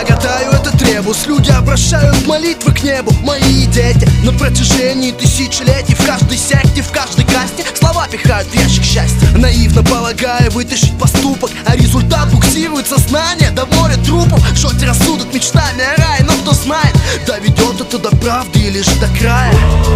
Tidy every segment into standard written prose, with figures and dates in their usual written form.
гадаю, это требус. Люди обращают молитвы к небу. Мои дети на протяжении тысячелетий в каждой секте, в каждой касте слова пихают в ящик счастья, наивно полагая вытащить поступок, а результат буксирует сознание до моря трупов. В шоте рассудок мечтами о рае, но кто знает, доведет это до правды или же до края.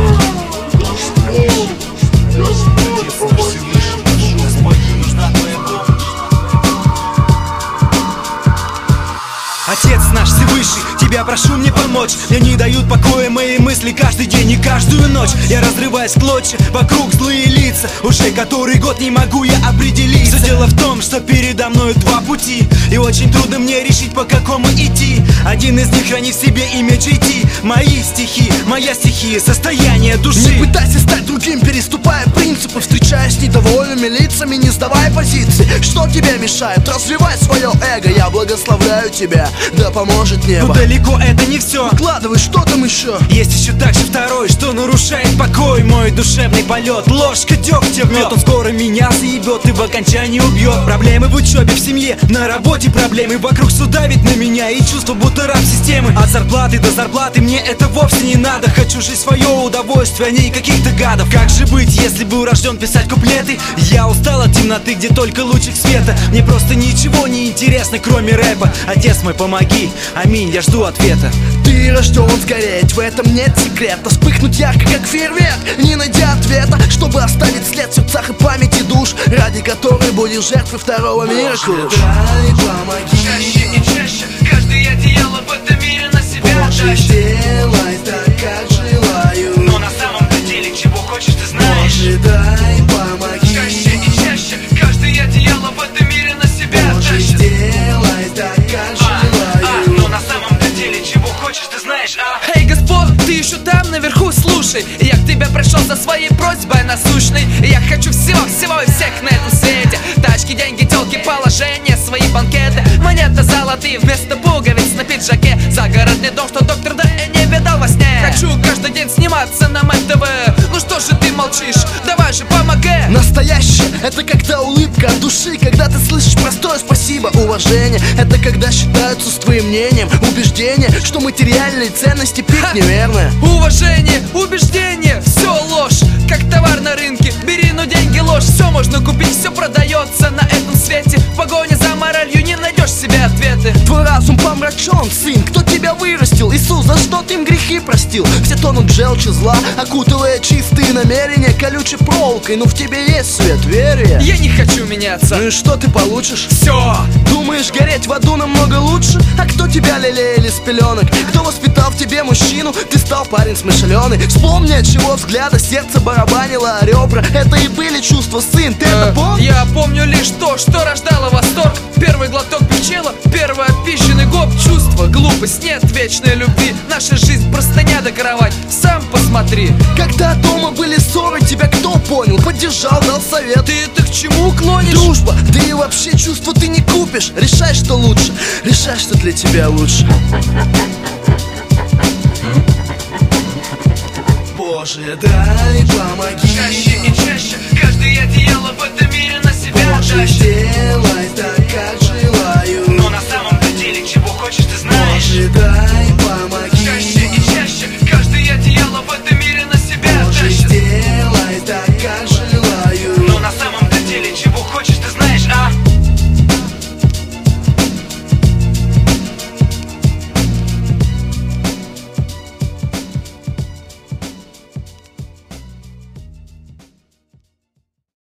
Отец наш Всевышний, тебя прошу мне помочь. Мне не дают покоя мои мысли каждый день и каждую ночь. Я разрываюсь в клочья, вокруг злые лица. Уже который год не могу я определиться. Все дело в том, что передо мной два пути, и очень трудно мне решить, по какому идти. Один из них хранит в себе имя GT. Мои стихи, моя стихия, состояние души. Не пытайся стать другим, переступая принципы, встречаясь с недовольными лицами, не сдавай позиции. Что тебе мешает? Развивай свое эго. Я благословляю тебя, да поможет небо. Но далеко это не все. Вкладывай, что там еще? Есть еще также второй, что нарушает покой мой душевный полет. Ложка дегтя в мед. Он скоро меня заебет и в окончании убьет. Проблемы в учебе, в семье, на работе проблемы. Вокруг все давит на меня и чувство, будто раб системы. От зарплаты до зарплаты мне это вовсе не надо. Хочу жить свое удовольствие, а не каких-то гадов. Как же быть, если был рожден писать куплеты? Я устал от темноты, где только лучик света. Мне просто ничего не интересно, кроме рэпа. Отец мой, помоги, аминь, я жду ответа. Ты рожден сгореть, в этом нет секрета. Вспыхнуть ярко, как фейерверк, не найдя ответа, чтобы оставить след в сердцах и памяти душ, ради которой будешь жертвой второго мира. Дай, помоги. Чаще и чаще каждый одеяло в этом мире на себя тащит. Сделай так, как желаю. Но на самом-то деле, чего хочешь, ты знаешь. Дай, помоги. Чаще и чаще каждый одеяло в этом мире на себя тащит. Сделай так, как желаю. Но на самом-то деле, чего хочешь, ты знаешь. Эй, Господ, ты еще там наверху, слушай. Я к тебе пришел со своей просьбой насущной. Я хочу всего-всего и всех на этом свете. Тачки, деньги, телки, положение, свои банкеты. Монеты золотые вместо пуговиц на пиджаке. Загородный дом, что доктор да и не видал во сне. Хочу каждый день сниматься на МТВ. Ну что же ты молчишь? Давай же помогай. Настоящее — это когда улыбка от души, когда ты слышишь простое спасибо, уважение. Это когда считаются с твоим мнением убеждения, что материальные ценности пик неверно. Уважение, убеждение, все ложь, как товар на рынке. Бери, но деньги ложь. Все можно купить, все продается на этом свете. В погоне за моралью не найдешь себе ответы. Твой разум помрачен, сын, кто тебя вырастил? Иисус, за что ты им грехи простил? Все тонут в желчи зла, окутывая чистые намерения колючей проволокой. Но в тебе есть свет, верю я. Я не хочу меняться. Ну и что ты получишь? Все. Думаешь, гореть в аду намного лучше? А кто тебя лелеяли с пеленок? Кто воспитал в тебе мужчину? Ты стал парень смышленый. Вспомни, от чего взгляда сердце барабанило о ребра. Это и были чувства, сын, ты это помнишь? Я помню лишь то, что рождало восторг. Первый глоток пчела, первый отпищенный гоп. Чувство, глупость, нет вечной любви. Наша жизнь простыня да кровать, сам посмотри. Когда дома были ссоры, тебя кто понял? Поддержал, дал совет. Ты это к чему клонишь? Дружба, да и вообще чувства ты не купишь. Решай, что лучше, решай, что для тебя лучше. Боже, дай, помоги. Чаще и чаще каждый одеяло в этом мире на себя тащит. Сделай так, как желаю. Но на самом-то деле, чего хочешь, ты знаешь. Дай, помоги. Чаще и чаще каждый одеяло в этом мире на себя тащит. Сделай так, как желаю. Но на самом-то деле, чего хочешь, ты знаешь.